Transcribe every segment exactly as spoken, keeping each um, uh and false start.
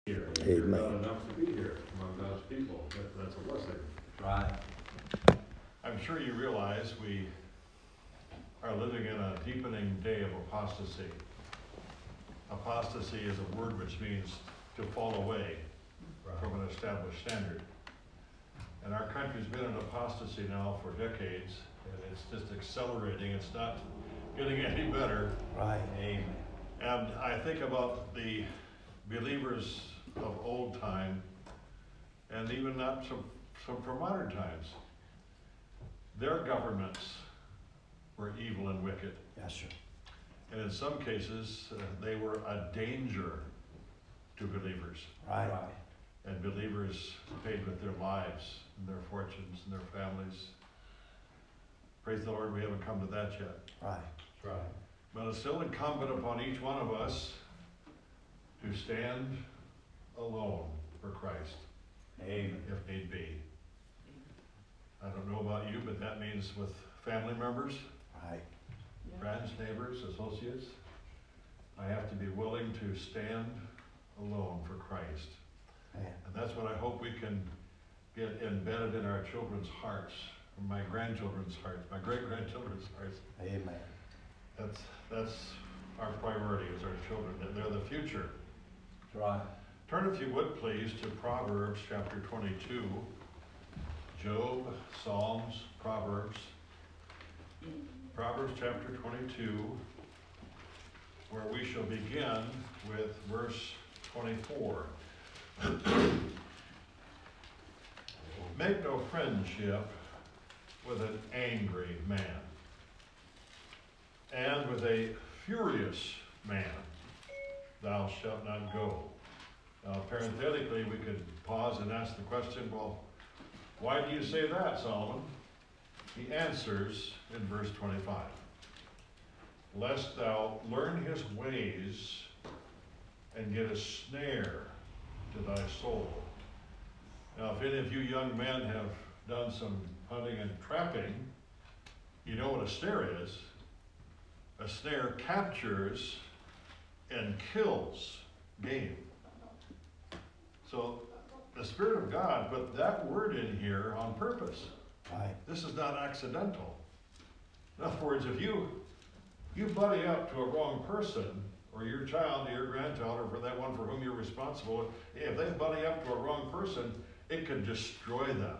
here. Amen. You're not enough to be here among God's people. That, that's a blessing. Right. I'm sure you realize we are living in a deepening day of apostasy. Apostasy is a word which means to fall away Right. from an established standard. And our country's been in apostasy now for decades, and it's just accelerating. It's not getting any better. Right. Amen. And I think about the believers of old time, and even not some, some from modern times. Their governments were evil and wicked. Yes, sir. And in some cases, uh, they were a danger to believers. Right. And believers paid with their lives and their fortunes and their families. Praise the Lord, we haven't come to that yet. Right. Right. But it's still incumbent upon each one of us to stand alone for Christ. Amen. If need be. I don't know about you, but that means with family members, Right. friends, neighbors, associates. I have to be willing to stand alone for Christ. Man. And that's what I hope we can get embedded in our children's hearts, my grandchildren's hearts, my great-grandchildren's hearts. Amen. That's that's our priority is our children. They're the future. Right. Turn, if you would, please, to Proverbs chapter twenty-two. Job, Psalms, Proverbs. Proverbs chapter twenty-two, where we shall begin with verse twenty-four. Make no friendship with an angry man, and with a furious man thou shalt not go. Now, parenthetically, we could pause and ask the question, well, why do you say that, Solomon? He answers in verse twenty-five. Lest thou learn his ways and get a snare to thy soul. Now, if any of you young men have done some hunting and trapping, you know what a snare is. A snare captures and kills game. So the Spirit of God put that word in here on purpose. Right. This is not accidental. In other words, if you you buddy up to a wrong person, or your child, or your grandchild, or for that one for whom you're responsible, if they buddy up to a wrong person, it could destroy them.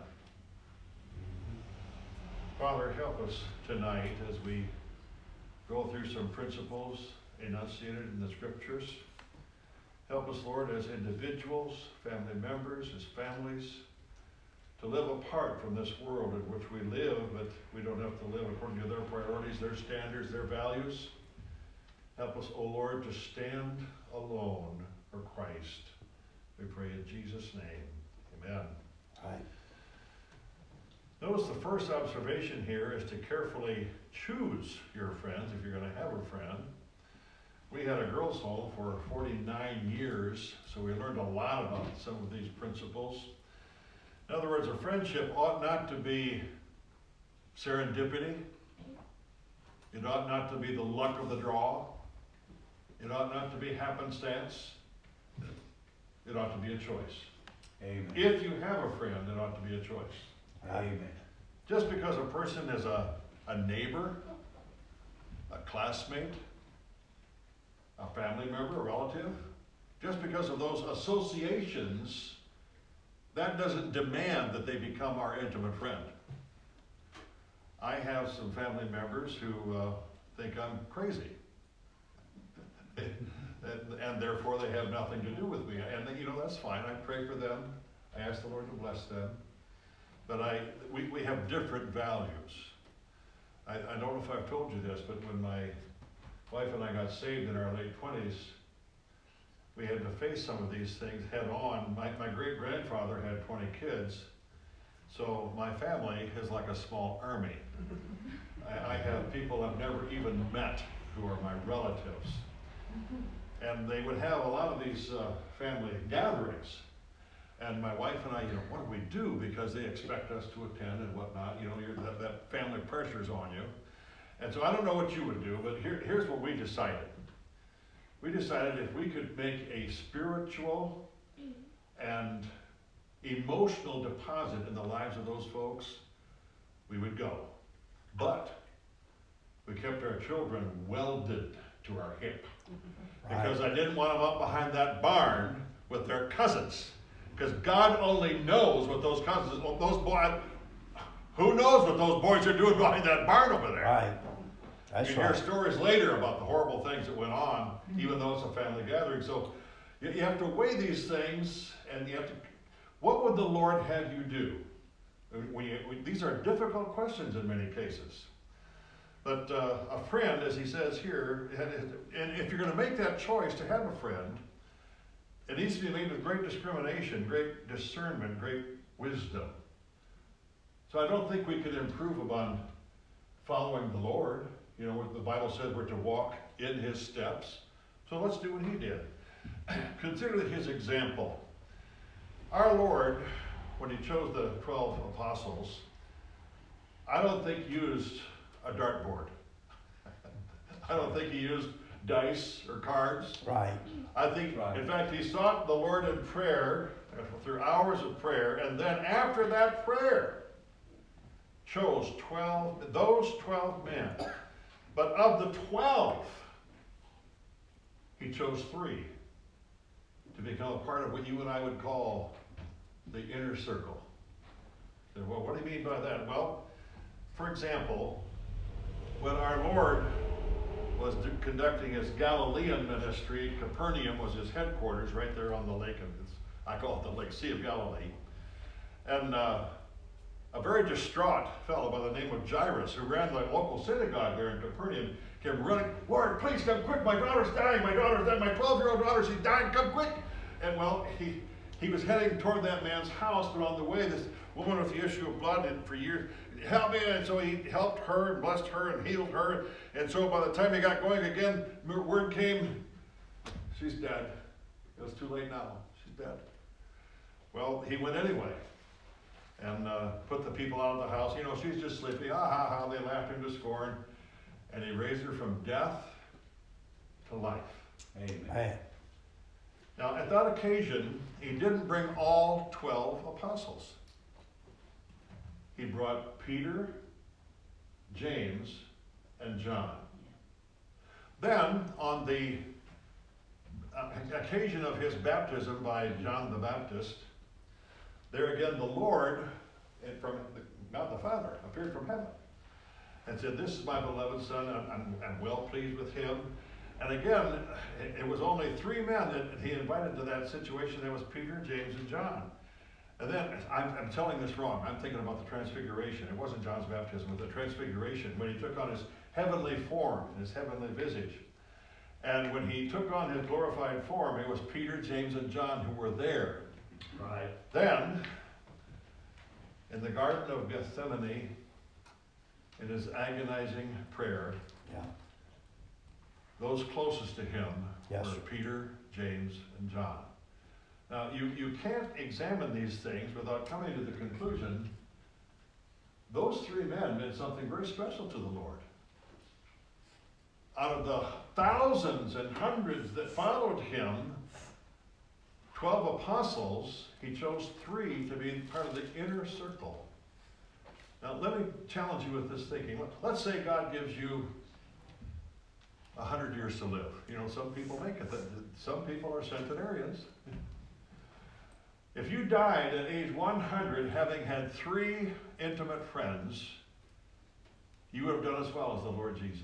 Father, help us tonight as we go through some principles enunciated in the Scriptures. Help us, Lord, as individuals, family members, as families, to live apart from this world in which we live, but we don't have to live according to their priorities, their standards, their values. Help us, O Lord, to stand alone for Christ. We pray in Jesus' name. Amen. Right. Notice the first observation here is to carefully choose your friends if you're going to have a friend. We had a girls' home for forty-nine years, so we learned a lot about some of these principles. In other words, a friendship ought not to be serendipity. It ought not to be the luck of the draw. It ought not to be happenstance. It ought to be a choice. Amen. If you have a friend, it ought to be a choice. Amen. Just because a person is a, a neighbor, a classmate, a family member, a relative, just because of those associations, that doesn't demand that they become our intimate friend. I have some family members who uh, think I'm crazy. and, and therefore they have nothing to do with me. And you know, that's fine. I pray for them. I ask the Lord to bless them. But I, we, we have different values. I, I don't know if I've told you this, but when my wife and I got saved in our late twenties, we had to face some of these things head on. My, my great-grandfather had twenty kids, so my family is like a small army. I, I have people I've never even met who are my relatives. And they would have a lot of these uh, family gatherings. And my wife and I, you know, what do we do? Because they expect us to attend and whatnot. You know, you're, that, that family pressure's on you. And so I don't know what you would do, but here, here's what we decided. We decided if we could make a spiritual and emotional deposit in the lives of those folks, we would go. But we kept our children welded to our hip. Because I didn't want them up behind that barn with their cousins. Because God only knows what those cousins, those boys, who knows what those boys are doing behind that barn over there. Right. That's you right. hear stories later about the horrible things that went on, even though it's a family gathering. So you, you have to weigh these things, and you have to, what would the Lord have you do? When you, when, these are difficult questions in many cases. But uh, a friend, as he says here, and if you're going to make that choice to have a friend, it needs to be made with great discrimination, great discernment, great wisdom. So I don't think we could improve upon following the Lord. You know, the Bible says we're to walk in his steps. So let's do what he did. Consider his example. Our Lord, when he chose the twelve apostles, I don't think used a dartboard. I don't think he used dice or cards. Right. I think, Right. in fact, he sought the Lord in prayer, through hours of prayer, and then after that prayer, chose twelve, those twelve men. But of the twelve, he chose three to become a part of what you and I would call the inner circle. Well, what do you mean by that? Well, for example, when our Lord was do, conducting his Galilean ministry, Capernaum was his headquarters right there on the lake of, I call it the Lake Sea of Galilee. And uh, a very distraught fellow by the name of Jairus, who ran the local synagogue there in Capernaum, came running, Lord, please come quick, my daughter's dying, my daughter's dying, my twelve-year-old daughter, she's dying, come quick. And well, he, he was heading toward that man's house, but on the way, this woman with the issue of blood had for years, help me, and so he helped her and blessed her and healed her. And so by the time he got going again, word came, she's dead. It was too late now, she's dead. Well, he went anyway and uh, put the people out of the house. You know, she's just sleeping, ah ha ha, they laughed him to scorn. And he raised her from death to life. Amen. Now, at that occasion, he didn't bring all twelve apostles. He brought Peter, James, and John. Then, on the uh, occasion of his baptism by John the Baptist, there again the Lord, from God the Father, appeared from heaven and said, this is my beloved Son, I'm, I'm, I'm well pleased with him. And again, it was only three men that he invited to that situation. There was Peter, James, and John. And then, I'm, I'm telling this wrong, I'm thinking about the transfiguration. It wasn't John's baptism, but the transfiguration, when he took on his heavenly form, his heavenly visage. And when he took on his glorified form, it was Peter, James, and John who were there. Right. Then, in the Garden of Gethsemane, in his agonizing prayer, Yeah. those closest to him Yes, were sir. Peter, James, and John. Now, you, you can't examine these things without coming to the conclusion those three men meant something very special to the Lord. Out of the thousands and hundreds that followed him, twelve apostles, he chose three to be part of the inner circle. Now, let me challenge you with this thinking. Let's say God gives you a hundred years to live. You know, some people make it. Some people are centenarians. If you died at age one hundred having had three intimate friends, you would have done as well as the Lord Jesus.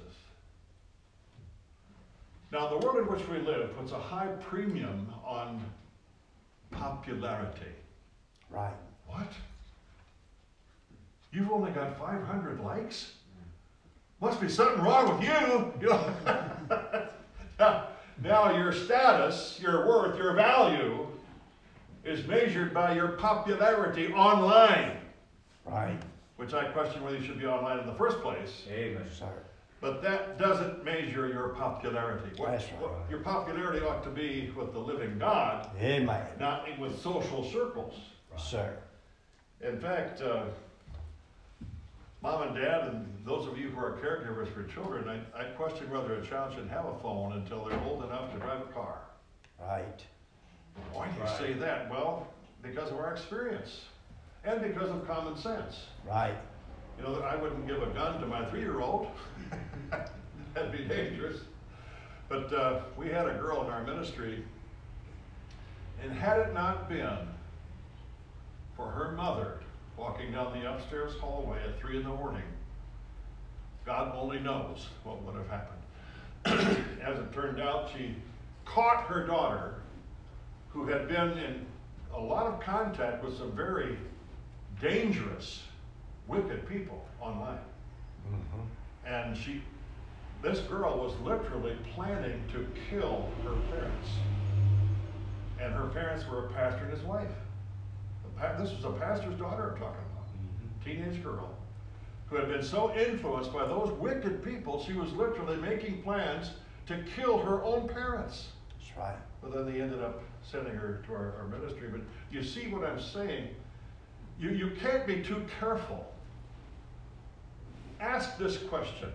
Now, the world in which we live puts a high premium on popularity. Right. What? You've only got five hundred likes? Must be something wrong with you. You know? now, now your status, your worth, your value is measured by your popularity online. Right. Which I question whether you should be online in the first place. Amen, sir. But that doesn't measure your popularity. What, That's right. what your popularity ought to be with the living God, Amen. not with social circles. Sir. In fact, uh, Mom and Dad, and those of you who are caregivers for children, I, I question whether a child should have a phone until they're old enough to drive a car. Right. Why do you Right. say that? Well, because of our experience and because of common sense. Right. You know, I wouldn't give a gun to my three-year-old. That'd be dangerous. But uh, we had a girl in our ministry, and had it not been for her mother walking down the upstairs hallway at three in the morning, God only knows what would have happened. As it turned out, she caught her daughter, who had been in a lot of contact with some very dangerous, wicked people online. Mm-hmm. And she, this girl was literally planning to kill her parents. And her parents were a pastor and his wife. The pa- This was a pastor's daughter I'm talking about, Mm-hmm. teenage girl, who had been so influenced by those wicked people, she was literally making plans to kill her own parents. That's right. But then they ended up sending her to our, our ministry. But you see what I'm saying? You, you can't be too careful. Ask this question.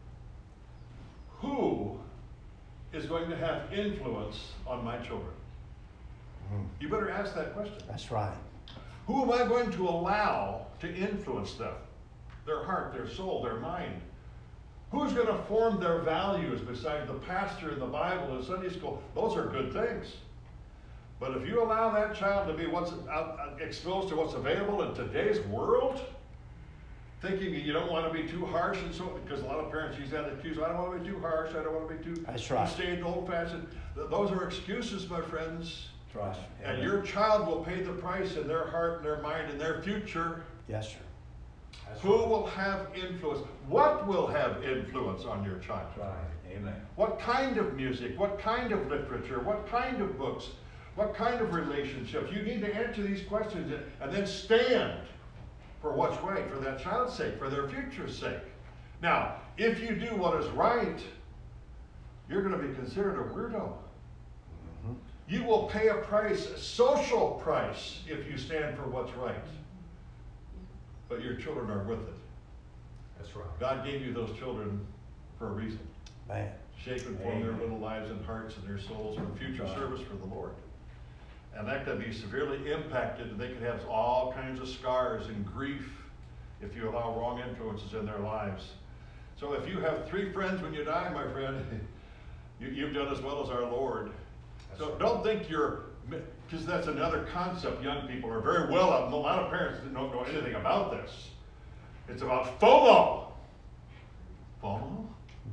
Who is going to have influence on my children? Mm-hmm. You better ask that question. That's right. Who am I going to allow to influence them? Their heart, their soul, their mind. Who's going to form their values besides the pastor and the Bible and Sunday school? Those are good things. But if you allow that child to be what's out, exposed to what's available in today's world, thinking you don't want to be too harsh and so, because a lot of parents use that excuse, I don't want to be too harsh, I don't want to be too, That's right. too staid, old-fashioned. Those are excuses, my friends. That's right. And Amen. your child will pay the price in their heart and their mind and their future. Yes, sir. That's Who right. will have influence? What will have influence on your child? That's right. Amen. What kind of music? What kind of literature? What kind of books? What kind of relationships? You need to answer these questions and, and then stand for what's right for that child's sake, for their future's sake. Now, if you do what is right, you're going to be considered a weirdo. Mm-hmm. You will pay a price, a social price, if you stand for what's right. But your children are with it. That's right. God gave you those children for a reason. Man. Shape and form their Amen. little lives and hearts and their souls for future Right. service for the Lord. And that could be severely impacted, and they could have all kinds of scars and grief if you allow wrong influences in their lives. So if you have three friends when you die, my friend, you, you've done as well as our Lord. That's So right. don't think you're, because that's another concept young people are very well up. A lot of parents don't know anything about this. It's about FOMO. FOMO?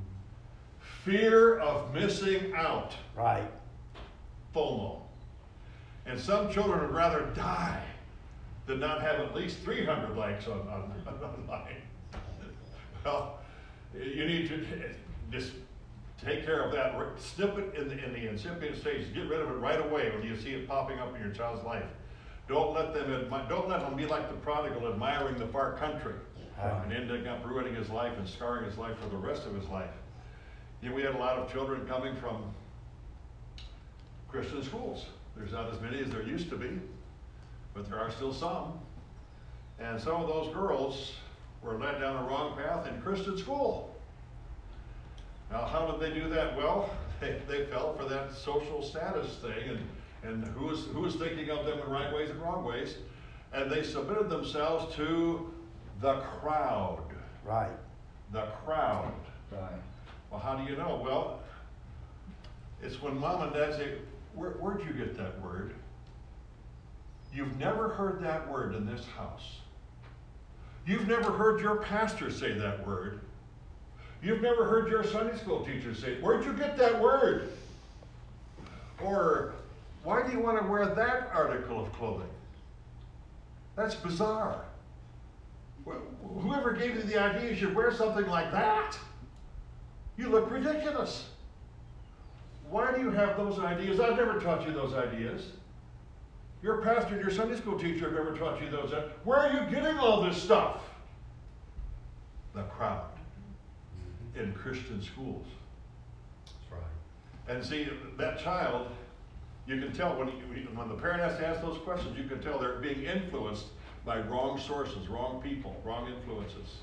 Fear of missing out. Right. FOMO. And some children would rather die than not have at least three hundred likes on, on, online. Well, you need to just take care of that. Snip it in the, in the incipient stage. Get rid of it right away when you see it popping up in your child's life. Don't let them admi- don't let them be like the prodigal, admiring the far country, Right. and ending up ruining his life and scarring his life for the rest of his life. You know, we had a lot of children coming from Christian schools. There's not as many as there used to be, but there are still some. And some of those girls were led down a wrong path in Christian school. Now, how did they do that? Well, they, they fell for that social status thing, and, and who was, who was thinking of them in right ways and wrong ways, and they submitted themselves to the crowd. Right. The crowd. Right. Well, how do you know? Well, it's when mom and dad say, Where, where'd you get that word? You've never heard that word in this house. You've never heard your pastor say that word. You've never heard your Sunday school teacher say it. Where'd you get that word? Or, why do you want to wear that article of clothing? That's bizarre. Wh- Whoever gave you the idea you should wear something like that? You look ridiculous. Why do you have those ideas? I've never taught you those ideas. Your pastor and your Sunday school teacher have never taught you those. Where are you getting all this stuff? The crowd in Christian schools. That's right. And see, that child, you can tell when, he, when the parent has to ask those questions, you can tell they're being influenced by wrong sources, wrong people, wrong influences.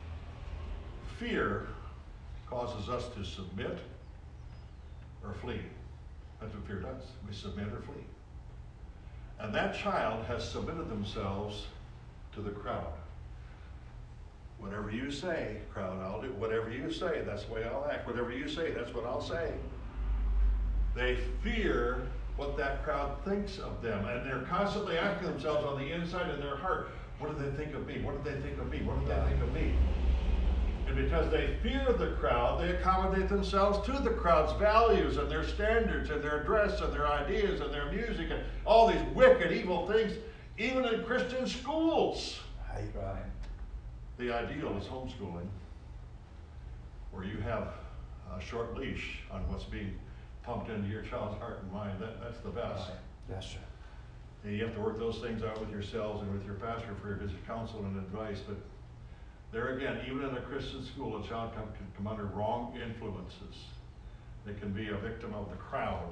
Fear causes us to submit or flee. That's what fear does. We submit or flee. And that child has submitted themselves to the crowd. Whatever you say, crowd, I'll do. Whatever you say, that's the way I'll act. Whatever you say, that's what I'll say. They fear what that crowd thinks of them. And they're constantly asking themselves on the inside in their heart, what do they think of me? What do they think of me? What do they think of me? And because they fear the crowd, they accommodate themselves to the crowd's values and their standards and their dress and their ideas and their music and all these wicked, evil things, even in Christian schools. Right. Right. The ideal is homeschooling, where you have a short leash on what's being pumped into your child's heart and mind. That, that's the best. Right. Yes, sir. And you have to work those things out with yourselves and with your pastor for his counsel and advice. But there again, even in a Christian school, a child can, can come under wrong influences. They can be a victim of the crowd.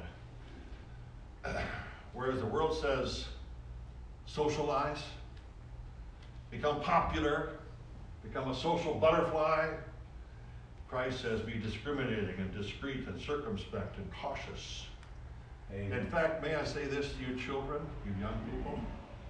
Whereas the world says, socialize, become popular, become a social butterfly. Christ says, be discriminating and discreet and circumspect and cautious. Amen. In fact, may I say this to you children, you young people?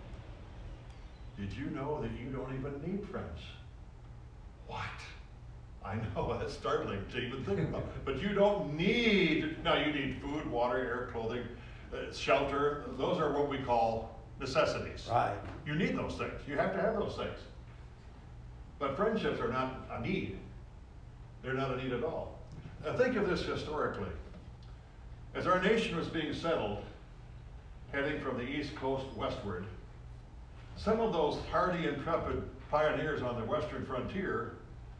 Did you know that you don't even need friends? What? I know, that's startling to even think about. But you don't need, now you need food, water, air, clothing, uh, shelter. Those are what we call necessities. Right. You need those things. You have to have those things. But friendships are not a need. They're not a need at all. Now think of this historically. As our nation was being settled, heading from the East Coast westward, some of those hardy, intrepid pioneers on the western frontier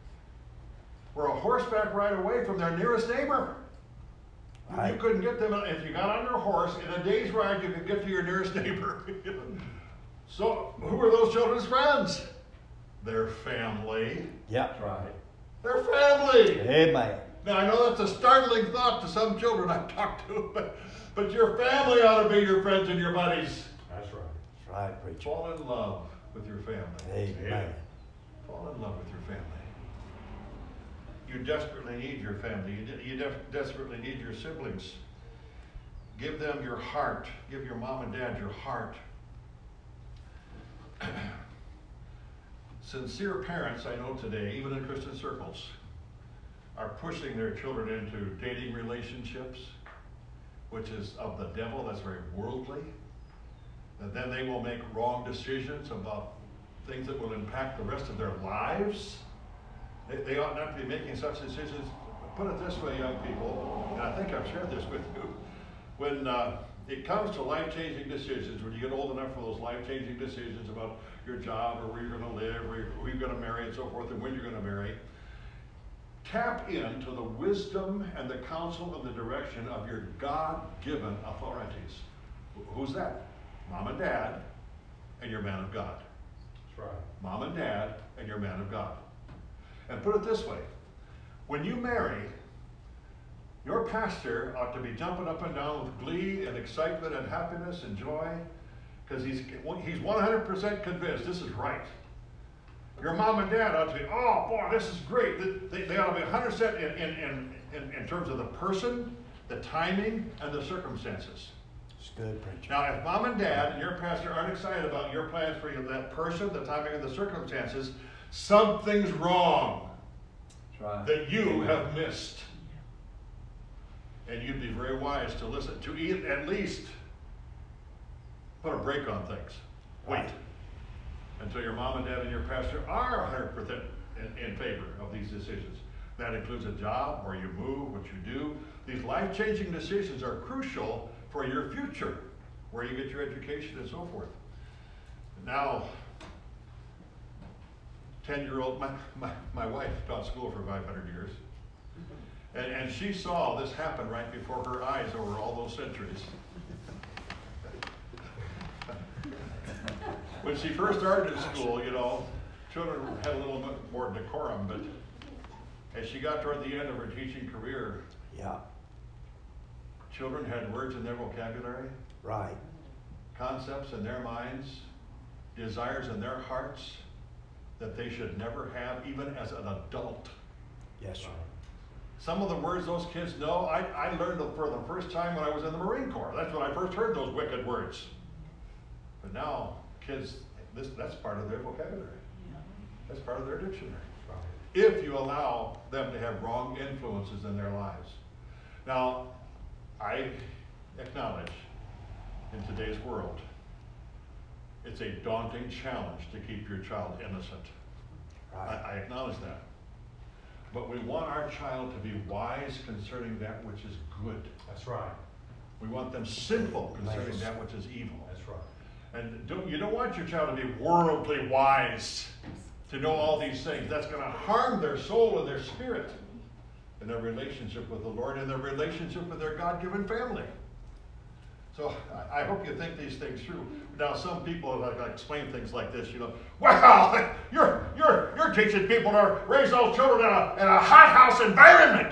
were a horseback ride away from their nearest neighbor. Right. You couldn't get them, if you got on your horse, in a day's ride, you could get to your nearest neighbor. So, who were those children's friends? Their family. Yep. That's right. Their family. Amen. Now, I know that's a startling thought to some children I've talked to, but, but your family ought to be your friends and your buddies. That's right. That's right, preacher. Fall in love with your family. Amen. Fall in love with your family. You desperately need your family. You, de- you def- desperately need your siblings. Give them your heart. Give your mom and dad your heart. Sincere parents, I know today, even in Christian circles, are pushing their children into dating relationships, which is of the devil. That's very worldly. And then they will make wrong decisions about things that will impact the rest of their lives. They, they ought not to be making such decisions. Put it this way, young people, and I think I've shared this with you. When uh, it comes to life-changing decisions, when you get old enough for those life-changing decisions about your job or where you're going to live or who you're going to marry and so forth and when you're going to marry, tap into the wisdom and the counsel and the direction of your God-given authorities. Who's that? Mom and dad and your man of God. That's right. Mom and dad and your man of God. And put it this way, when you marry, your pastor ought to be jumping up and down with glee and excitement and happiness and joy, because he's, he's one hundred percent convinced this is right. Your mom and dad ought to be, oh boy, this is great. They, they ought to be one hundred percent in, in, in, in, in terms of the person, the timing, and the circumstances. It's good, preacher. Now, if mom and dad and your pastor aren't excited about your plans for that person, the timing, and the circumstances, something's wrong That's right. that you have missed. And you'd be very wise to listen, to eat, at least put a brake on things. Wait until your mom and dad and your pastor are one hundred percent in, in favor of these decisions. That includes a job, where you move, what you do. These life-changing decisions are crucial for your future, where you get your education and so forth. Now, ten-year-old, my, my, my wife taught school for five hundred years. And, and she saw this happen right before her eyes over all those centuries. When she first started in school, you know, children had a little bit more decorum, but as she got toward the end of her teaching career, Yeah. children had words in their vocabulary, Right. concepts in their minds, desires in their hearts that they should never have, even as an adult. Yes, sir. Some of the words those kids know, I, I learned them for the first time when I was in the Marine Corps. That's when I first heard those wicked words. now kids, this, that's part of their vocabulary. That's part of their dictionary. If you allow them to have wrong influences in their lives. Now, I acknowledge in today's world, it's a daunting challenge to keep your child innocent. Right. I, I acknowledge that. But we want our child to be wise concerning that which is good. That's right. We want them simple concerning Nice. that which is evil. That's right. And don't, you don't want your child to be worldly wise, to know all these things. That's going to harm their soul and their spirit and their relationship with the Lord and their relationship with their God-given family. So I, I hope you think these things through. Now, some people like, like explain things like this, you know, well, you're, you're, you're teaching people to raise those children in a, in a hothouse environment.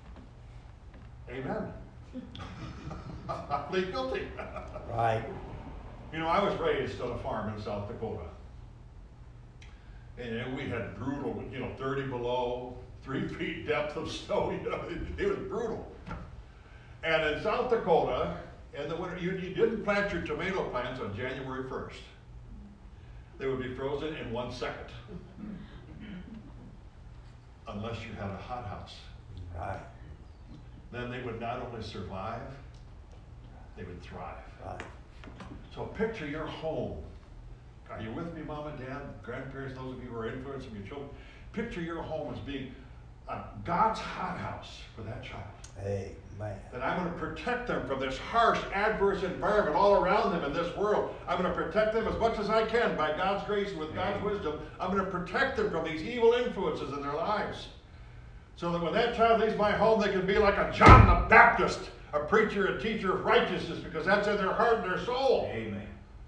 Amen. I plead guilty. Right. You know, I was raised on a farm in South Dakota. And we had brutal, you know, thirty below, three feet depth of snow, you know, it, it was brutal. And in South Dakota, in the winter, you, you didn't plant your tomato plants on January first. They would be frozen in one second. Unless you had a hothouse. Right. Then they would not only survive, they would thrive. Right. So picture your home. Are you with me, Mom and Dad, grandparents, those of you who are influencing your children? Picture your home as being uh, God's hothouse for that child. Amen. And I'm going to protect them from this harsh, adverse environment all around them in this world. I'm going to protect them as much as I can by God's grace and with God's wisdom. I'm going to protect them from these evil influences in their lives. So that when that child leaves my home, they can be like a John the Baptist, a preacher and teacher of righteousness, because that's in their heart and their soul. Amen.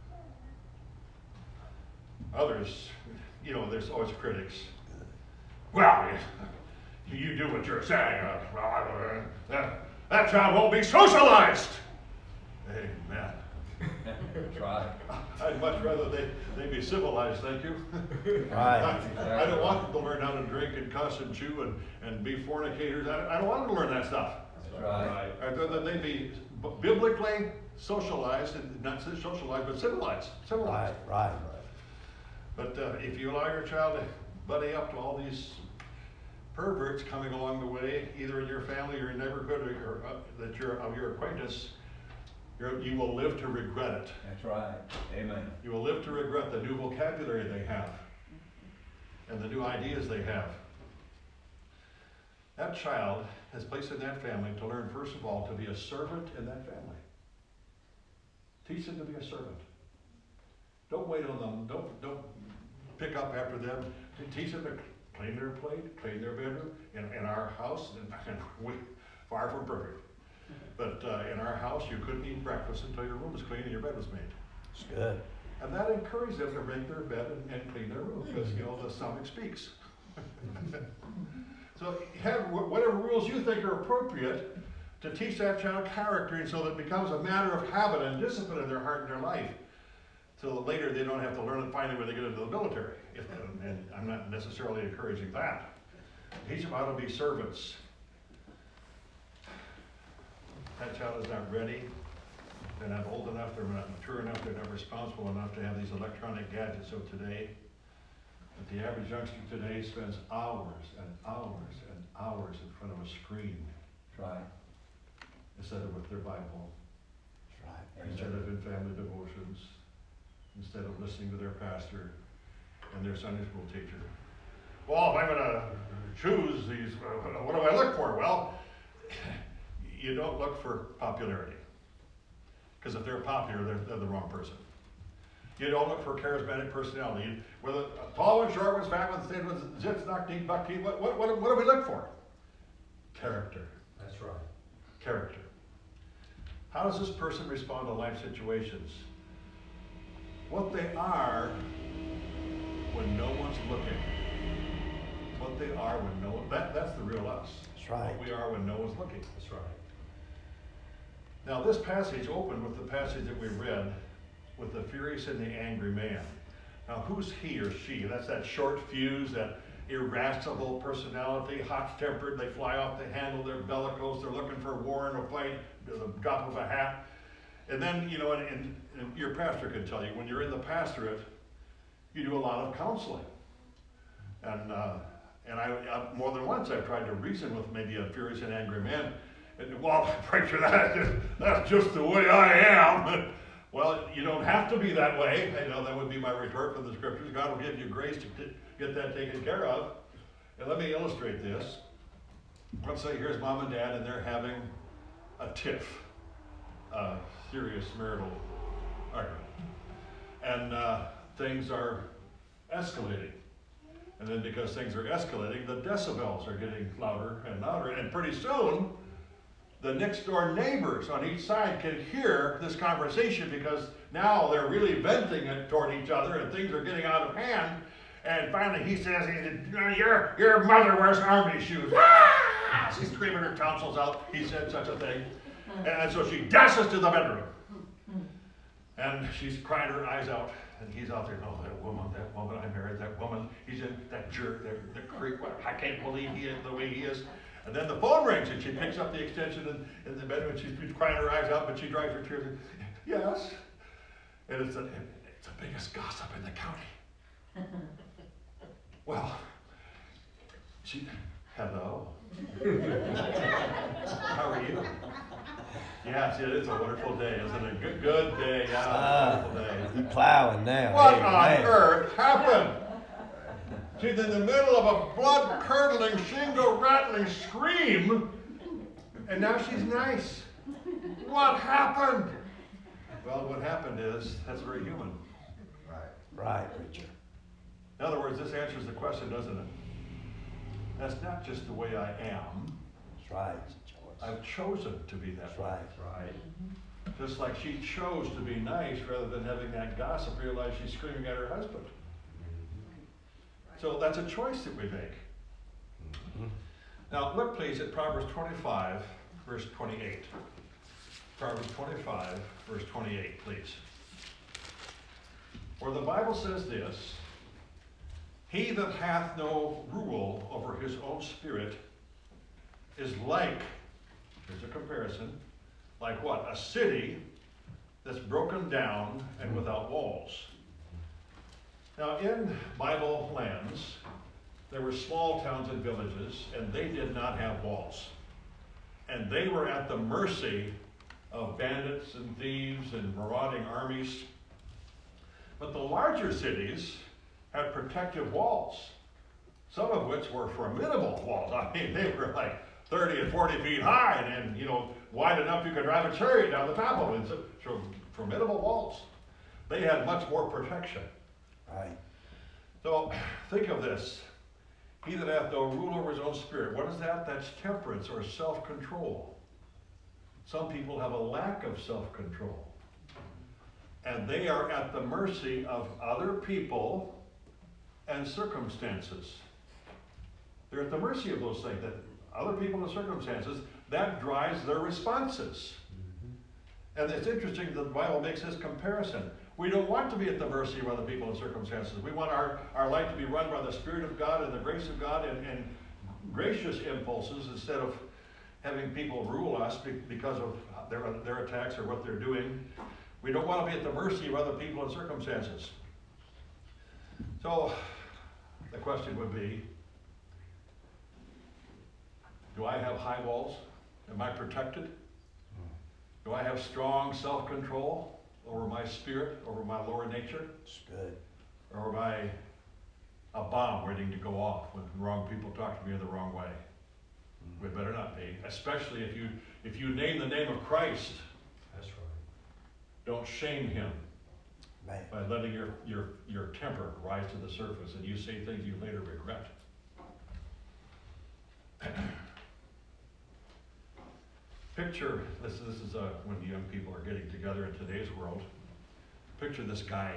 Others, you know, there's always critics. Well, you do what you're saying. Uh, well, uh, that, that child won't be socialized. Amen. That's right. I'd much rather they, they be civilized, thank you. Right. I, I don't want them to learn how to drink and cuss and chew and, and be fornicators. I, I don't want them to learn that stuff. That's right. I'd rather they be b- biblically socialized, and not socialized, but civilized. Civilized. Right. Right. But uh, if you allow your child to buddy up to all these perverts coming along the way, either in your family or your neighborhood or, or uh, that you're of your acquaintance, you're, you will live to regret it. That's right. Amen. You will live to regret the new vocabulary they have and the new ideas they have. That child has placed in that family to learn, first of all, to be a servant in that family. Teach them to be a servant. Don't wait on them. Don't don't pick up after them. Teach them to clean their plate, clean their bedroom. In, in our house, and, and we far from perfect, but uh, in our house, you couldn't eat breakfast until your room was clean and your bed was made. It's good. And that encouraged them to make their bed and, and clean their room, because you know the stomach speaks. So have whatever rules you think are appropriate to teach that child character, and so that it becomes a matter of habit and discipline in their heart and their life. So that later they don't have to learn it finally when they get into the military. If, and, and I'm not necessarily encouraging that. Teach them how to be servants. That child is not ready. They're not old enough, they're not mature enough, they're not responsible enough to have these electronic gadgets of today. But the average youngster today spends hours and hours and hours in front of a screen. That's right. Instead of with their Bible. That's right. Instead of in family devotions. Instead of listening to their pastor and their Sunday school teacher. Well, if I'm going to choose these, uh, what do I look for? Well, you don't look for popularity. Because if they're popular, they're, they're the wrong person. You don't look for charismatic personality. You, whether a tall one, short one, fat one, thin one, zits, knock, deep, buck, teeth, what, what, what, what do we look for? Character. That's right. Character. How does this person respond to life situations? What they are when no one's looking. What they are when no one, that, that's the real us. That's right. What we are when no one's looking. That's right. Now this passage opened with the passage that we read with the furious and the angry man. Now who's he or she? That's that short fuse, that irascible personality, hot-tempered, they fly off the handle, they're bellicose, they're looking for war and a fight, the drop of a hat. And then, you know, and, and, and your pastor can tell you, when you're in the pastorate, you do a lot of counseling. And, uh, and I, I, more than once, I've tried to reason with maybe a furious and angry man. And, well, preacher, that, that's just the way I am. Well, you don't have to be that way. You know, that would be my retort from the scriptures. God will give you grace to t- get that taken care of. And let me illustrate this. Let's say here's mom and dad, and they're having a tiff, a serious marital argument. And uh, things are escalating. And then because things are escalating, the decibels are getting louder and louder. And pretty soon, the next door neighbors on each side can hear this conversation, because now they're really venting it toward each other and things are getting out of hand. And finally he says, your, your mother wears army shoes. Ah! She's screaming her tonsils out. He said such a thing. And so she dashes to the bedroom. And she's crying her eyes out. And he's out there, oh, that woman, that woman, I married that woman. He's in that jerk, that, that creep. I can't believe he is the way he is. And then the phone rings, and she picks up the extension in, in the bedroom, and she's crying her eyes out, but she dries her tears. And, yes. And it's, a, it's the biggest gossip in the county. Well, she, hello. How are you? Yes, it is a wonderful day, isn't it? Good, good day, yeah, Ah, wonderful day. you plowing now. What Amen. on earth happened? She's in the middle of a blood-curdling, shingle-rattling scream, and now she's nice. What happened? Well, what happened is, that's very human. Right. Right, preacher. In other words, this answers the question, doesn't it? That's not just the way I am. That's right. It's a choice. I've chosen to be that That's way. right. Right. Just like she chose to be nice rather than having that gossip realize she's screaming at her husband. So that's a choice that we make. Mm-hmm. Now look please at Proverbs twenty-five, verse twenty-eight. Proverbs twenty-five, verse twenty-eight, please. Where the Bible says this, he that hath no rule over his own spirit is like, here's a comparison, like what? A city that's broken down and without walls. Now, in Bible lands, there were small towns and villages, and they did not have walls. And they were at the mercy of bandits and thieves and marauding armies. But the larger cities had protective walls, some of which were formidable walls. I mean, they were like thirty and forty feet high, and, and you know, wide enough you could drive a chariot down the top of them. So, so formidable walls. They had much more protection. Right. So think of this. He that hath no rule over his own spirit. What is that? That's temperance or self-control. Some people have a lack of self-control. And they are at the mercy of other people and circumstances. They're at the mercy of those things. That other people and circumstances, that drives their responses. Mm-hmm. And it's interesting that the Bible makes this comparison. We don't want to be at the mercy of other people and circumstances. We want our, our life to be run by the Spirit of God and the grace of God and, and gracious impulses instead of having people rule us because of their, their attacks or what they're doing. We don't want to be at the mercy of other people and circumstances. So the question would be, do I have high walls? Am I protected? Do I have strong self-control over my spirit, over my lower nature? It's good. Or am I a bomb waiting to go off when the wrong people talk to me in the wrong way? Mm-hmm. We better not be, especially if you if you name the name of Christ. That's right. Don't shame him Man. by letting your, your, your temper rise to the surface and you say things you later regret. Picture, this, this is uh, when young people are getting together in today's world. Picture this guy,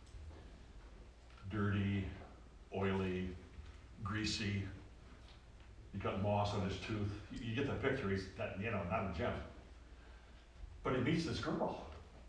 dirty, oily, greasy. He's got moss on his tooth. You, you get the picture, he's that, you know, not a gem. But he meets this girl.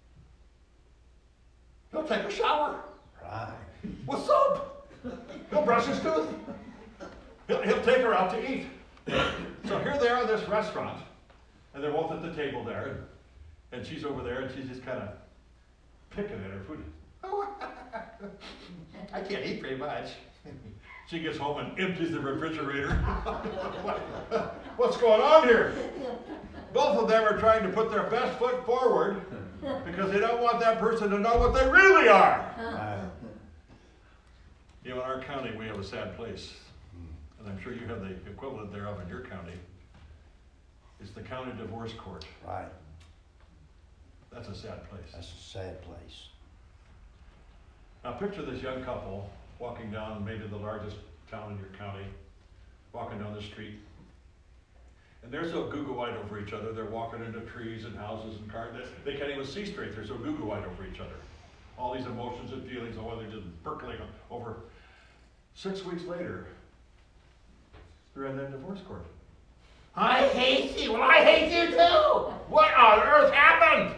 He'll take a shower Right. with soap. He'll brush his tooth. He'll, he'll take her out to eat. So here they are in this restaurant, and they're both at the table there. And she's over there and she's just kind of picking at her food. Oh, I can't eat very much. She gets home and empties the refrigerator. What's going on here? Both of them are trying to put their best foot forward because they don't want that person to know what they really are. Right. You know, in our county, we have a sad place, and I'm sure you have the equivalent thereof in your county. It's the county divorce court. Right. That's a sad place. That's a sad place. Now picture this young couple walking down maybe the largest town in your county, walking down the street. And they're so goo-goo-eyed over each other, they're walking into trees and houses and cars. They can't even see straight, they're so goo-goo-eyed over each other. All these emotions and feelings, oh, they're just percolating over. Six weeks later, they're in that divorce court. I hate you, well, I hate you too! What on earth happened?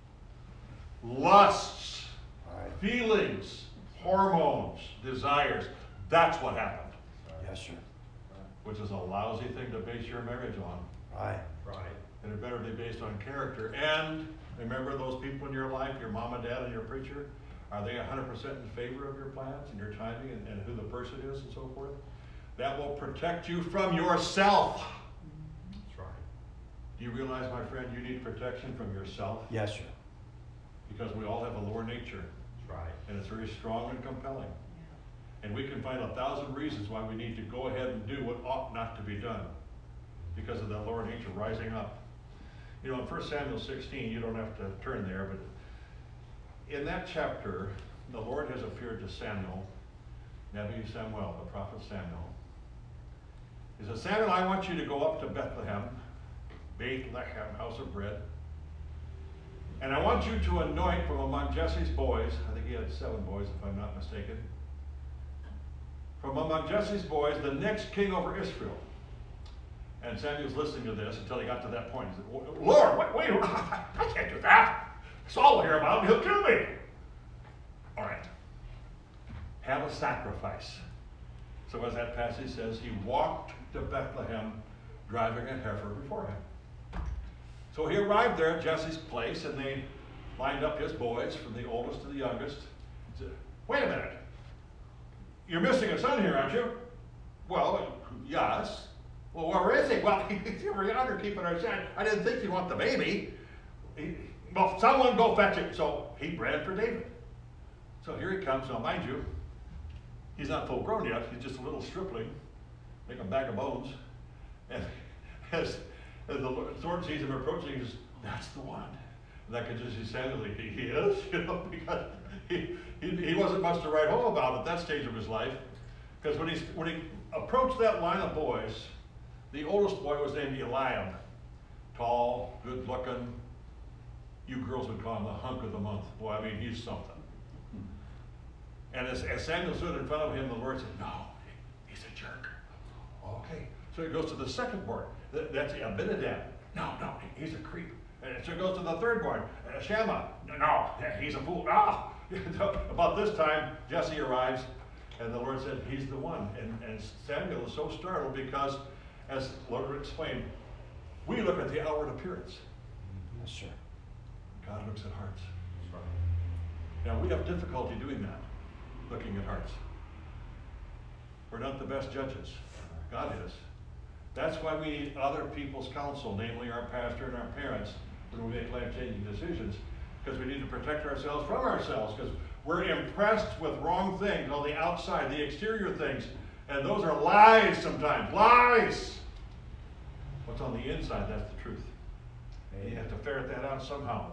Lusts, Right. feelings, hormones, desires. That's what happened, Yes, sir. which is a lousy thing to base your marriage on. Right. Right. And it better be based on character. And remember those people in your life, your mom and dad and your preacher, are they one hundred percent in favor of your plans and your timing and, and who the person is and so forth? That will protect you from yourself. That's right. Do you realize, my friend, you need protection from yourself? Yes, sir. Because we all have a lower nature. That's right. And it's very strong and compelling. And we can find a thousand reasons why we need to go ahead and do what ought not to be done because of that lower nature rising up. You know, in First Samuel sixteen, you don't have to turn there, but in that chapter, the Lord has appeared to Samuel, Nebi Samuel, the prophet Samuel. He says, Samuel, I want you to go up to Bethlehem, Bethlehem, house of bread, and I want you to anoint from among Jesse's boys, I think he had seven boys if I'm not mistaken, from among Jesse's boys, the next king over Israel. And Samuel's listening to this until he got to that point. He said, Lord, wait, wait, I can't do that. Saul will hear about it, he'll kill me. All right. Have a sacrifice. So as that passage says, he walked to Bethlehem, driving a heifer before him. So he arrived there at Jesse's place, and they lined up his boys from the oldest to the youngest. He said, wait a minute. You're missing a son here, aren't you? Well, yes. Well, where is he? Well, he's over yonder keeping our son. I didn't think you'd want the baby. He, well, someone go fetch him. So he bred for David. So here he comes. Now, mind you, he's not full grown yet. He's just a little stripling, like a bag of bones. And as, as the Lord sees him approaching, he says, that's the one. And that could just be Samuel. He, he is, you know, because he, he, he wasn't much to write home about at that stage of his life. Because when, when he approached that line of boys, the oldest boy was named Eliab. Tall, good looking. You girls would call him the hunk of the month. Boy, I mean, he's something. And as, as Samuel stood in front of him, the Lord said, no, he's a jerk. Okay. So he goes to the second boy. That, that's Abinadab. No, no, he's a creep. And so he goes to the third boy, uh, Shammah. No, he's a fool. Ah! About this time, Jesse arrives, and the Lord said, he's the one. And, and Samuel is so startled because, as the Lord explained, we look at the outward appearance. Yes, sir. God looks at hearts. That's right. Now, we have difficulty doing that, looking at hearts. We're not the best judges. God is. That's why we need other people's counsel, namely our pastor and our parents, when we make life-changing decisions, because we need to protect ourselves from ourselves, because we're impressed with wrong things on the outside, the exterior things, and those are lies sometimes. Lies! What's on the inside, that's the truth. And you have to ferret that out somehow.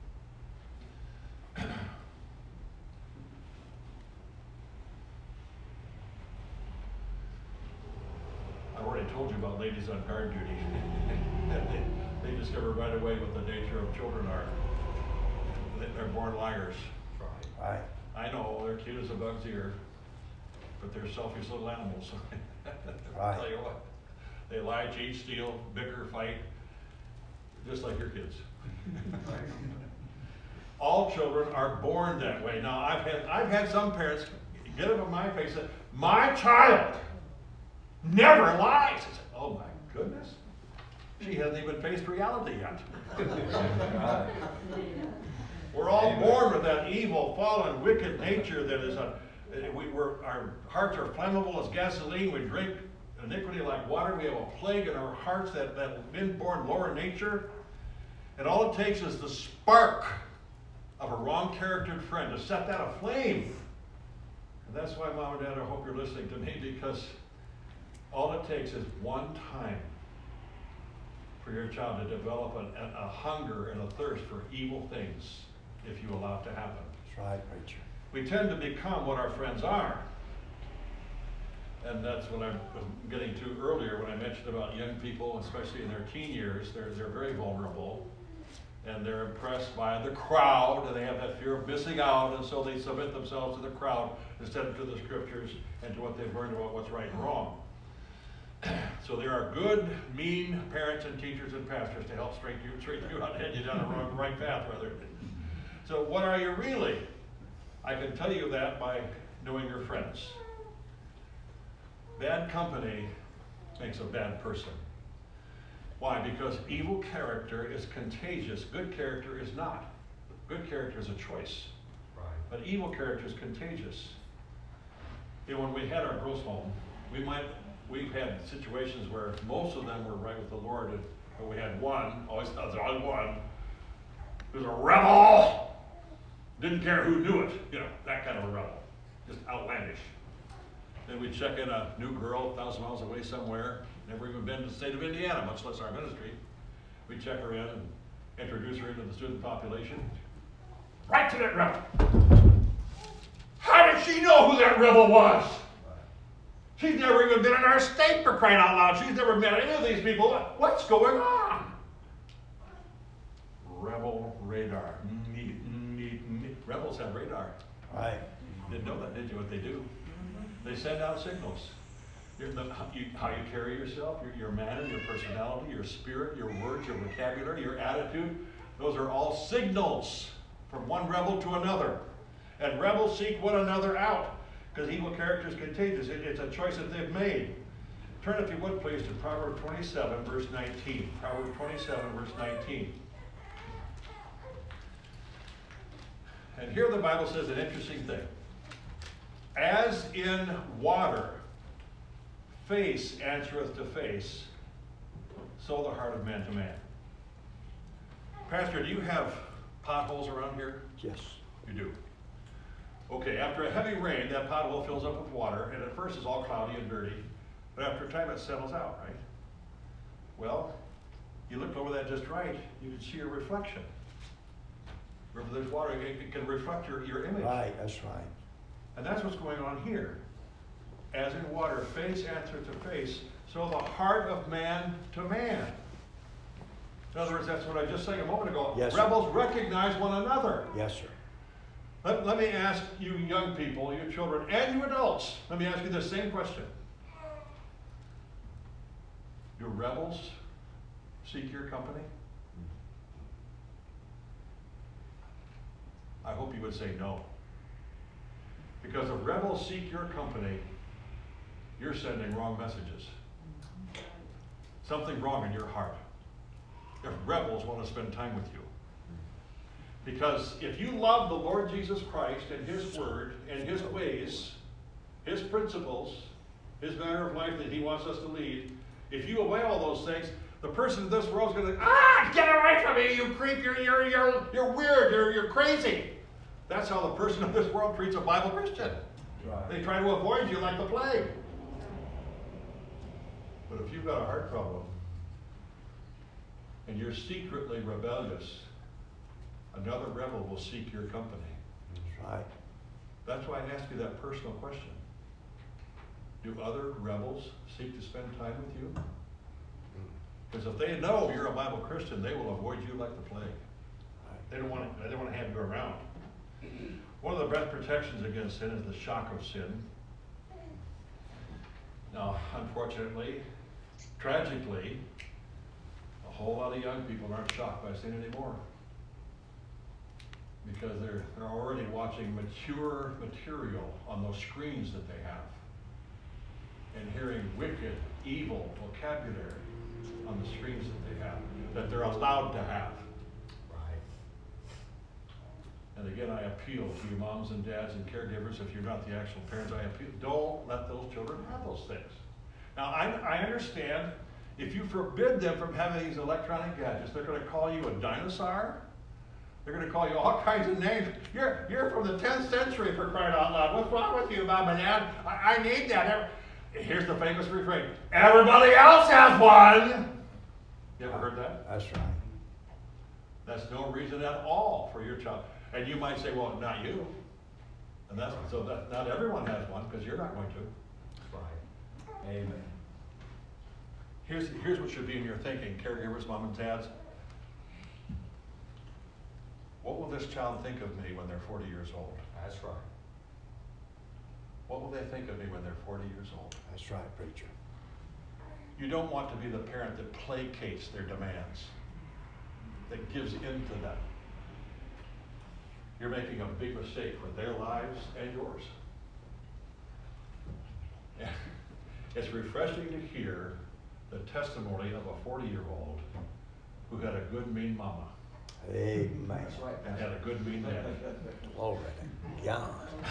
I already told you about ladies on guard duty. they, they discover right away what the nature of children are. They're born liars. Right. Right. I know, they're cute as a bug's ear, but they're selfish little animals. I'll Right. tell you what. They lie, cheat, steal, bicker, fight, just like your kids. All children are born that way. Now, I've had I've had some parents get up in my face and say, my child never lies. I said, oh my goodness. She hasn't even faced reality yet. Right. We're all Amen. born with that evil, fallen, wicked nature that is a, we were, our hearts are flammable as gasoline. We drink iniquity like water. We have a plague in our hearts, that, that inborn lower nature. And all it takes is the spark of a wrong-charactered friend to set that aflame. And that's why, Mom and Dad, I hope you're listening to me, because all it takes is one time for your child to develop an, a, a hunger and a thirst for evil things if you allow it to happen. That's right, preacher. We tend to become what our friends are. And that's what I was getting to earlier when I mentioned about young people, especially in their teen years. They're, they're very vulnerable. And they're impressed by the crowd, and they have that fear of missing out, and so they submit themselves to the crowd instead of to the scriptures and to what they've learned about what's right and wrong. So there are good, mean parents and teachers and pastors to help straighten you, straighten you out and head you down the wrong, right path, rather. So what are you really? I can tell you that by knowing your friends. Bad company makes a bad person. Why? Because evil character is contagious. Good character is not. Good character is a choice. Right. But evil character is contagious. You know, when we had our girls' home, we might, we've had situations where most of them were right with the Lord, and, but we had one, always, there's always one, who's a rebel. Didn't care who knew it, you know, that kind of a rebel. Just outlandish. Then we'd check in a new girl a thousand miles away somewhere, never even been to the state of Indiana, much less our ministry. We'd check her in and introduce her into the student population. Right to that rebel. How did she know who that rebel was? She's never even been in our state, for crying out loud. She's never met any of these people. What's going on? Rebel radar. Neat, neat, neat. Rebels have radar. Right. Didn't know that, did you? What they do? They send out signals. Your, the, you, how you carry yourself, your, your manner, your personality, your spirit, your words, your vocabulary, your attitude. Those are all signals from one rebel to another. And rebels seek one another out, because evil character is contagious. It, it's a choice that they've made. Turn, if you would, please, to Proverbs twenty-seven, verse nineteen. Proverbs twenty-seven, verse nineteen. And here the Bible says an interesting thing. As in water, face answereth to face, so the heart of man to man. Pastor, do you have potholes around here? Yes. You do. Okay, after a heavy rain, that pothole fills up with water, and at first it's all cloudy and dirty, but after a time it settles out, right? Well, you looked over that just right, you can see your reflection. Remember, there's water, it, it can reflect your, your image. Right, that's right. And that's what's going on here. As in water, face answer to face, so the heart of man to man. In other words, that's what I just said a moment ago. Yes, sir. Rebels recognize one another. Yes, sir. Let, let me ask you young people, you children, and you adults, let me ask you the same question. Do rebels seek your company? I hope you would say no. Because if rebels seek your company, you're sending wrong messages. Something wrong in your heart. If rebels want to spend time with you. Because if you love the Lord Jesus Christ and His Word and His ways, His principles, His manner of life that He wants us to lead, if you obey all those things, the person in this world is going to, ah, get away from me, you creep, you're, you're, you're, you're weird, you're, you're crazy. That's how the person of this world treats a Bible Christian. Right. They try to avoid you like the plague. But if you've got a heart problem, and you're secretly rebellious, another rebel will seek your company. That's right. That's why I asked you that personal question. Do other rebels seek to spend time with you? Because if they know you're a Bible Christian, they will avoid you like the plague. They don't want to, they don't want to have you around. One of the best protections against sin is the shock of sin. Now, unfortunately, tragically, a whole lot of young people aren't shocked by sin anymore. Because they're, they're already watching mature material on those screens that they have. And hearing wicked, evil vocabulary. on the screens that they have, that they're allowed to have. Right. And again, I appeal to you moms and dads and caregivers, if you're not the actual parents, I appeal, don't let those children have those things. Now, I, I understand, if you forbid them from having these electronic gadgets, they're gonna call you a dinosaur. They're gonna call you all kinds of names. You're, you're from the tenth century, for crying out loud. What's wrong with you, mom and dad? I, I need that. Here's the famous refrain, everybody else has one. You ever heard that? That's right. That's no reason at all for your child. And you might say, well, not you. And that's, so that, not everyone has one, because you're not going to. Right. Amen. Here's, here's what should be in your thinking, caregivers, mom and dads. What will this child think of me when they're forty years old? That's right. What will they think of me when they're forty years old? That's right, preacher. You don't want to be the parent that placates their demands, that gives in to them. You're making a big mistake for their lives and yours. It's refreshing to hear the testimony of a forty-year-old who had a good, mean mama. Amen. That's right. And had a good, mean dad. Glory to God.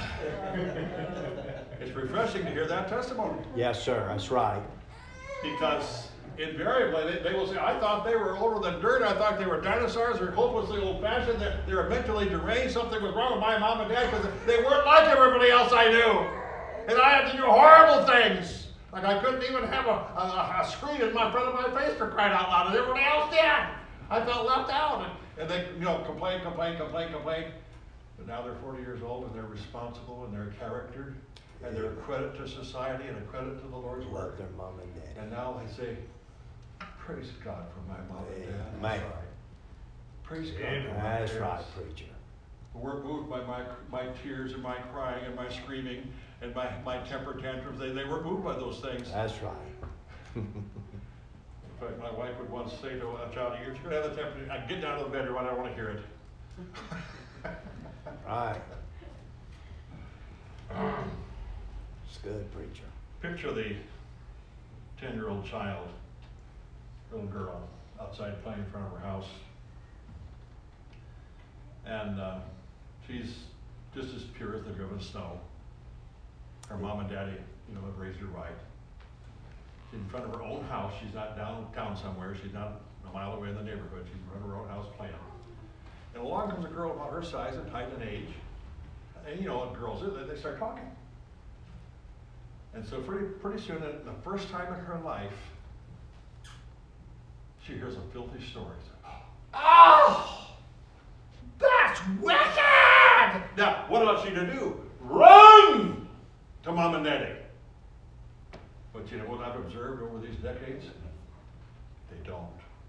It's refreshing to hear that testimony. Yes, sir. That's right. Because invariably, they, they will say, I thought they were older than dirt. I thought they were dinosaurs. They're hopelessly old-fashioned. They're, they're mentally deranged. Something was wrong with my mom and dad because they weren't like everybody else I knew. And I had to do horrible things. Like I couldn't even have a, a, a screen in my front of my face for crying out loud, and everybody else did. I felt left out. And, and they, you know, complain, complain, complain, complain. But now they're forty years old and they're responsible and they're charactered and they're a credit to society and a credit to the Lord's Love work. their mom and dad. And now they say, praise God for my mom and dad. Amen. That's right. Praise God for my That's parents. right, preacher. Who weren't moved by my, my tears and my crying and my screaming and my, my temper tantrums. They, they weren't moved by those things. That's right. In fact, my wife would once say to a child, you're going to have a temper, I get down to the bedroom, I don't want to hear it. Right. It's good, preacher. Picture the ten-year-old child, little girl, outside playing in front of her house. And uh, she's just as pure as the driven snow. Her mom and daddy, you know, have raised her right. She's in front of her own house. She's not downtown somewhere. She's not a mile away in the neighborhood. She's in front of her own house playing. And along comes a girl about her size and height and age. And you know what girls do, they, they start talking. And so pretty, pretty soon, the first time in her life, she hears a filthy story. Oh, that's wicked! Now, what ought she to do? Run to mom and daddy. But you know what I've observed over these decades? They don't.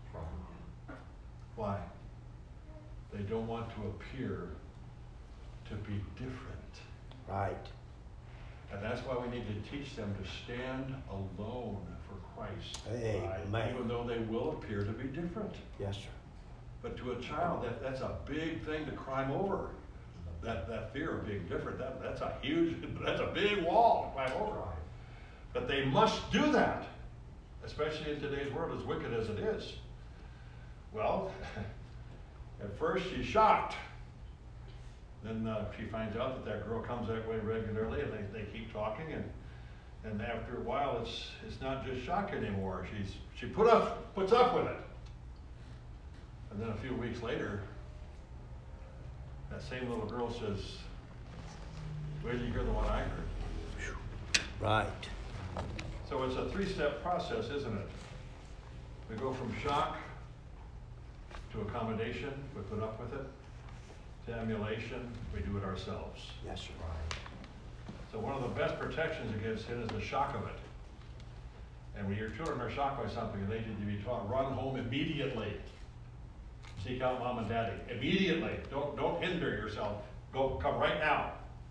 Why? They don't want to appear to be different. Right. And that's why we need to teach them to stand alone for Christ. Amen. Even though they will appear to be different. Yes, sir. But to a child, that, that's a big thing to climb over. That, that fear of being different, that, that's a huge, that's a big wall to climb over. But they must do that, especially in today's world, as wicked as it is. Well, at first she's shocked. Then uh, she finds out that that girl comes that way regularly, and they, they keep talking, and and after a while, it's it's not just shock anymore. She's she put up puts up with it. And then a few weeks later, that same little girl says, "Where did you hear the one I heard?" Right. So it's a three-step process, isn't it? We go from shock to accommodation, we put up with it, to emulation, we do it ourselves. Yes, sir. So one of the best protections against sin is the shock of it. And when your children are shocked by something, they need to be taught, run home immediately. Seek out mom and daddy immediately. Don't, don't hinder yourself. Go, come right now.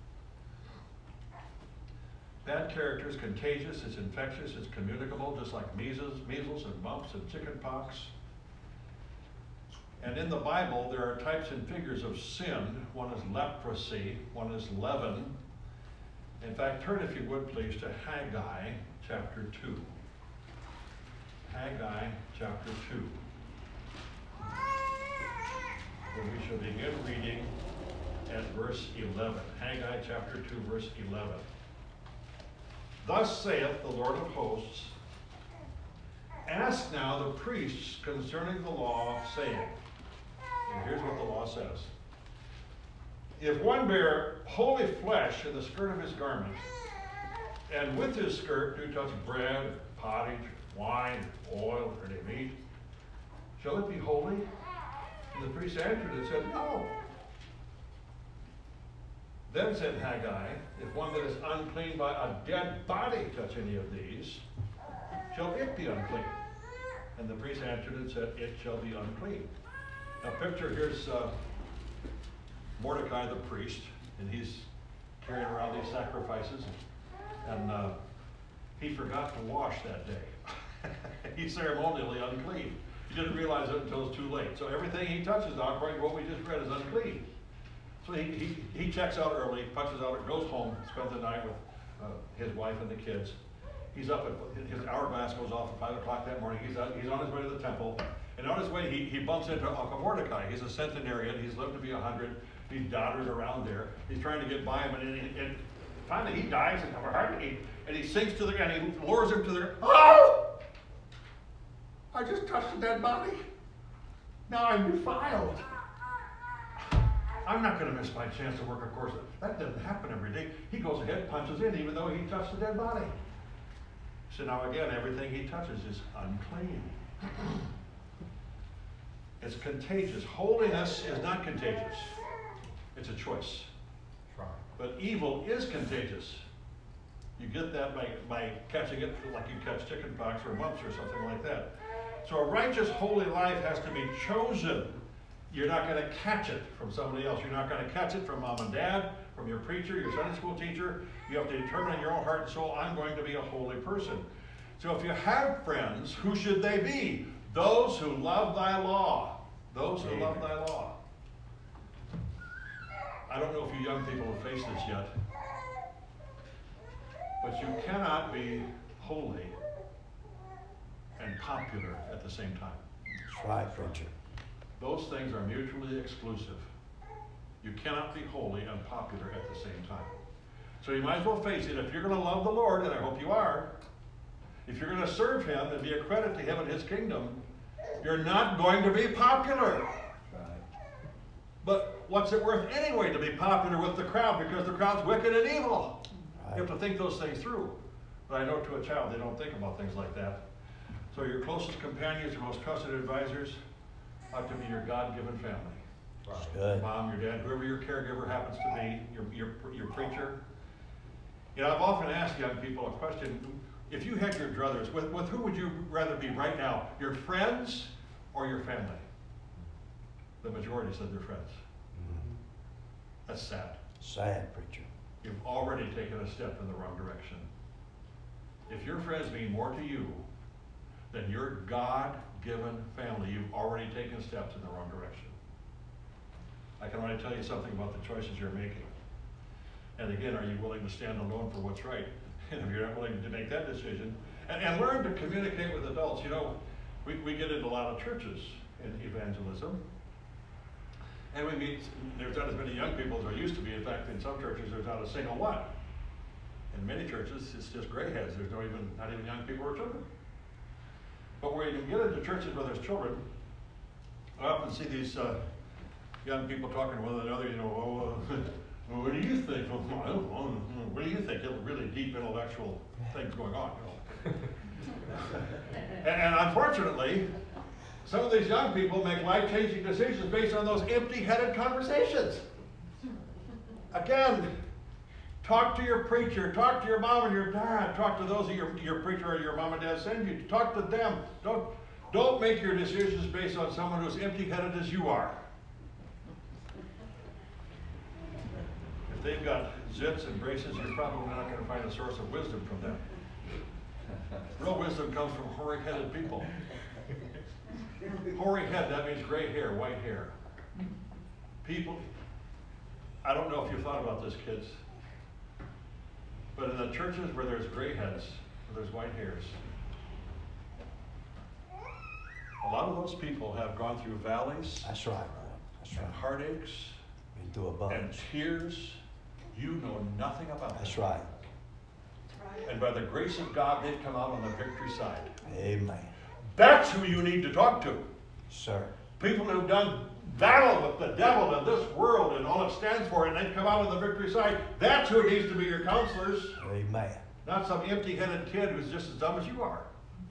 Bad character is contagious, it's infectious, it's communicable, just like measles, measles and mumps and chicken pox. And in the Bible, there are types and figures of sin. One is leprosy, one is leaven. In fact, turn, if you would, please, to Haggai chapter two. Haggai chapter two, where we shall begin reading at verse eleven. Haggai chapter two, verse eleven. Thus saith the Lord of hosts, ask now the priests concerning the law, saying, and here's what the law says. If one bear holy flesh in the skirt of his garment, and with his skirt do touch bread, pottage, wine, oil, or any meat, shall it be holy? And the priest answered and said, no. Then said Haggai, if one that is unclean by a dead body touch any of these, shall it be unclean? And the priest answered and said, it shall be unclean. Now picture, here's uh, Mordecai the priest, and he's carrying around these sacrifices, and uh, he forgot to wash that day. He's ceremonially unclean. He didn't realize it until it was too late. So everything he touches now, according to what we just read, is unclean. So he, he, he checks out early, punches out, goes home, spends the night with uh, his wife and the kids. He's up at, his hourglass goes off at five o'clock that morning. He's, out, he's on his way to the temple. And on his way, he, he bumps into Uncle Mordecai. He's a centenarian. He's lived to be a hundred. He's doddered around there. He's trying to get by him. And, and, and finally, he dies and have a heart. And he, and he sinks to the, and he lures him to the, oh! I just touched a dead body. Now I'm defiled. I'm not going to miss my chance to work a course. That doesn't happen every day. He goes ahead, punches in, even though he touched the dead body. So now again, everything he touches is unclean. It's contagious. Holiness is not contagious. It's a choice. Right. But evil is contagious. You get that by, by catching it like you catch chicken pox or mumps or something like that. So a righteous, holy life has to be chosen. You're not going to catch it from somebody else. You're not going to catch it from mom and dad, from your preacher, your Sunday school teacher. You have to determine in your own heart and soul, I'm going to be a holy person. So if you have friends, who should they be? Those who love thy law. Those who love thy law. I don't know if you young people have faced this yet, but you cannot be holy and popular at the same time. That's right, preacher. Those things are mutually exclusive. You cannot be holy and popular at the same time. So you might as well face it. If you're going to love the Lord, and I hope you are, if you're going to serve him and be a credit to him and his kingdom, you're not going to be popular. Right. But what's it worth anyway to be popular with the crowd, because the crowd's wicked and evil? Right. You have to think those things through. But I know to a child, they don't think about things like that. So your closest companions, your most trusted advisors, ought to be your God-given family. Right. Good. Mom, your dad, whoever your caregiver happens to be, your, your, your preacher. You know, I've often asked young people a question. If you had your druthers, with, with who would you rather be right now? Your friends or your family? The majority said their friends. Mhm. That's sad. Sad, preacher. You've already taken a step in the wrong direction. If your friends mean more to you than your God-given family, you've already taken steps in the wrong direction. I can only tell you something about the choices you're making. And again, are you willing to stand alone for what's right? And if you're not willing to make that decision, and, and learn to communicate with adults. You know, we, we get into a lot of churches in evangelism, and we meet, there's not as many young people as there used to be. In fact, in some churches, there's not a single one. In many churches, it's just gray heads. There's no even, not even young people or children. But when you get into churches where there's children, I often see these uh, young people talking to one another, you know, oh, uh, well, what do you think? Well, I don't know. What do you think? Really deep intellectual things going on, you know. and, and unfortunately, some of these young people make life-changing decisions based on those empty-headed conversations. Again, talk to your preacher, talk to your mom and your dad, talk to those of your, your preacher or your mom and dad send you. Talk to them. Don't, don't make your decisions based on someone who's empty-headed as you are. If they've got zits and braces, you're probably not going to find a source of wisdom from them. Real wisdom comes from hoary-headed people. Hoary head, that means gray hair, white hair. People, I don't know if you've thought about this, kids, but in the churches where there's gray heads, where there's white hairs, A lot of those people have gone through valleys That's right, brother. That's and right. heartaches Been through a and bunch. tears. You know nothing about That's them. right. And by the grace of God, they've come out on the victory side. Amen. That's who you need to talk to. Sir. People who've done battle with the devil and this world and all it stands for, and they've come out on the victory side. That's who needs to be your counselors, Amen. not some empty-headed kid who's just as dumb as you are.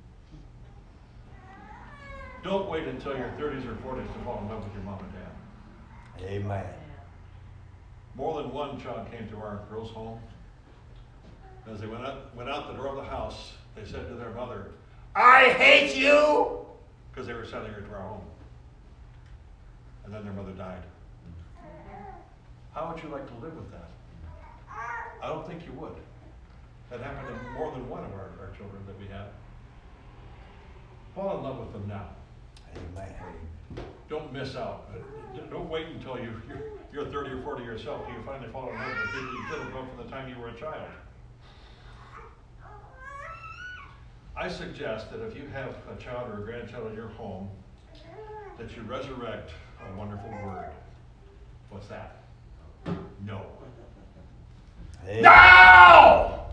Don't wait until your thirties or forties to fall in love with your mom and dad. Amen. More than one child came to our girls' home. As they went out, went out the door of the house, they said to their mother, "I hate you!" Because they were sending her to our home. And then their mother died. How would you like to live with that? I don't think you would. That happened to more than one of our, our children that we had. Fall in love with them now. Amen. Don't miss out. Don't wait until you, you're, you're thirty or forty yourself till you finally fall in love with people you could have known from the time you were a child. I suggest that if you have a child or a grandchild in your home, that you resurrect a wonderful word. What's that? No. Amen. No!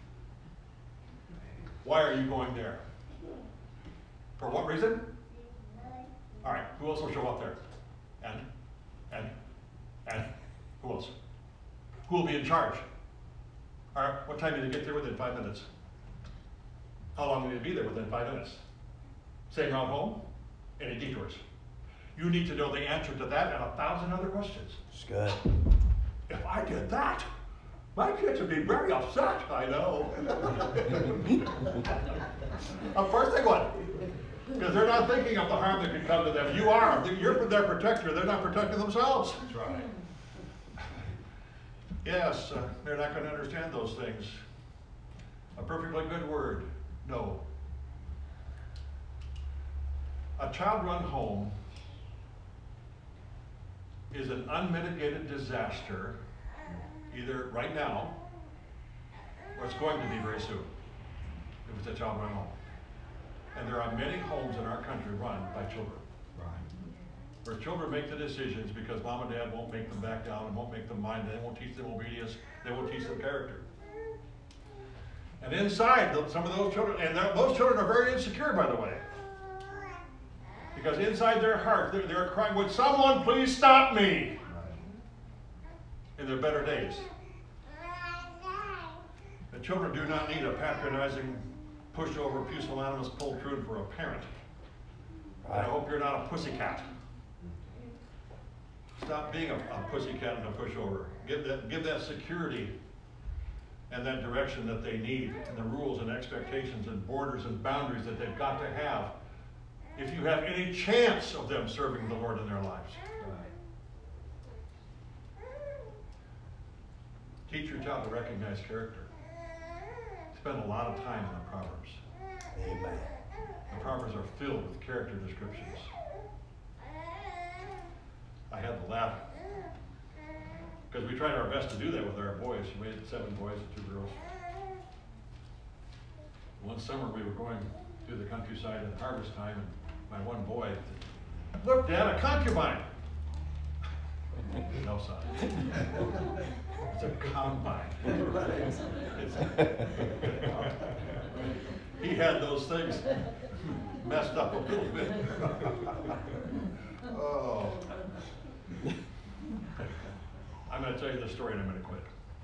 Why are you going there? For what reason? All right, who else will show up there? And, and, and, who else? Who will be in charge? All right, what time do you get there? Within five minutes. How long will you be there? Within five minutes. Same route home? Any detours? You need to know the answer to that and a thousand other questions. It's good. If I did that, my kids would be very upset. I know. Of course they would. Because they're not thinking of the harm that could come to them. You are. You're their protector. They're not protecting themselves. That's right. Yes, uh, they're not going to understand those things. A perfectly good word. No. A child-run home is an unmitigated disaster, either right now, or it's going to be very soon, if it's a child-run home. And there are many homes in our country run by children. Right. Where children make the decisions because mom and dad won't make them back down and won't make them mind, they won't teach them obedience, they won't teach them character. And inside, some of those children, and those children are very insecure, by the way. Because inside their heart, they're, they're crying, "Would someone please stop me?" In their better days. The children do not need a patronizing, pushover, pusillanimous poltroon for a parent. Right. I hope you're not a pussycat. Stop being a, a pussycat and a pushover. Give that, give that security and that direction that they need, and the rules and expectations and borders and boundaries that they've got to have if you have any chance of them serving the Lord in their lives. Right. Teach your child to recognize character. Spend a lot of time in the Proverbs. Amen. The Proverbs are filled with character descriptions. I had to laugh because we tried our best to do that with our boys. We had seven boys and two girls. One summer we were going through the countryside at harvest time, and my one boy, "Look, Dad, a concubine." No, son. It's a combine. It's, he had those things messed up a little bit. Oh. I'm going to tell you this story and I'm going to quit.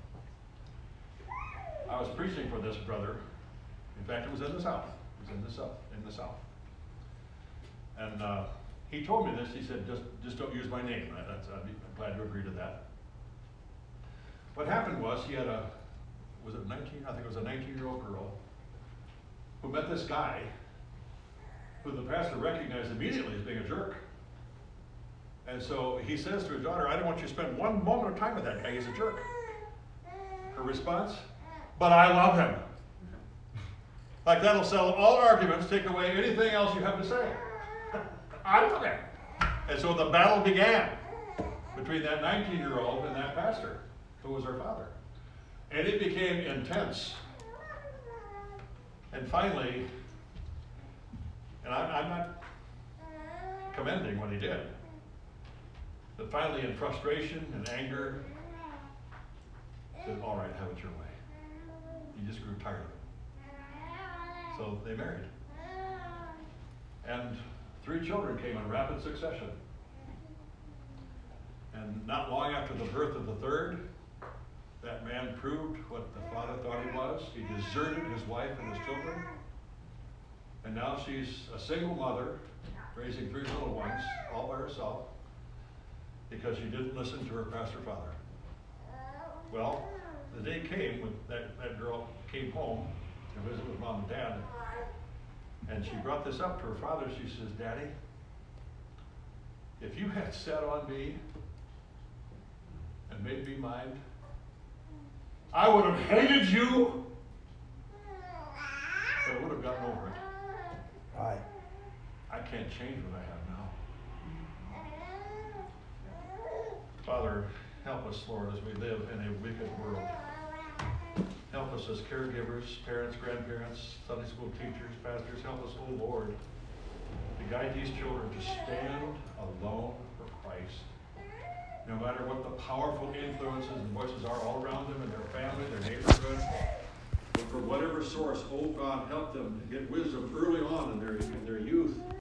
I was preaching for this brother. In fact, it was in the South. It was in the South. In the South. And uh, he told me this. He said, just, just don't use my name. I, that's, I'd be glad to agree to that. What happened was he had a, was it nineteen? I think it was a nineteen-year-old girl who met this guy who the pastor recognized immediately as being a jerk. And so he says to his daughter, "I don't want you to spend one moment of time with that guy. He's a jerk." Her response, "But I love him." Like that'll settle all arguments, take away anything else you have to say. I love him. And so the battle began between that nineteen-year-old and that pastor, who was her father. And it became intense. And finally, and I, I'm not commending what he did. But finally, in frustration and anger, said, all right, have it your way. He just grew tired of it. So they married. And three children came in rapid succession. And not long after the birth of the third, that man proved what the father thought he was. He deserted his wife and his children. And now she's a single mother, raising three little ones, all by herself, because she didn't listen to her pastor father. Well, the day came when that, that girl came home to visit with mom and dad, and she brought this up to her father. She says, Daddy, if you had sat on me and made me mine, I would have hated you, but I would have gotten over it. Right. I can't change what I have now. Father, help us, Lord, as we live in a wicked world. Help us as caregivers, parents, grandparents, Sunday school teachers, pastors. Help us, oh Lord, to guide these children to stand alone for Christ. No matter what the powerful influences and voices are all around them in their family, their neighborhood, but from whatever source, oh God, help them to get wisdom early on in their, in their youth.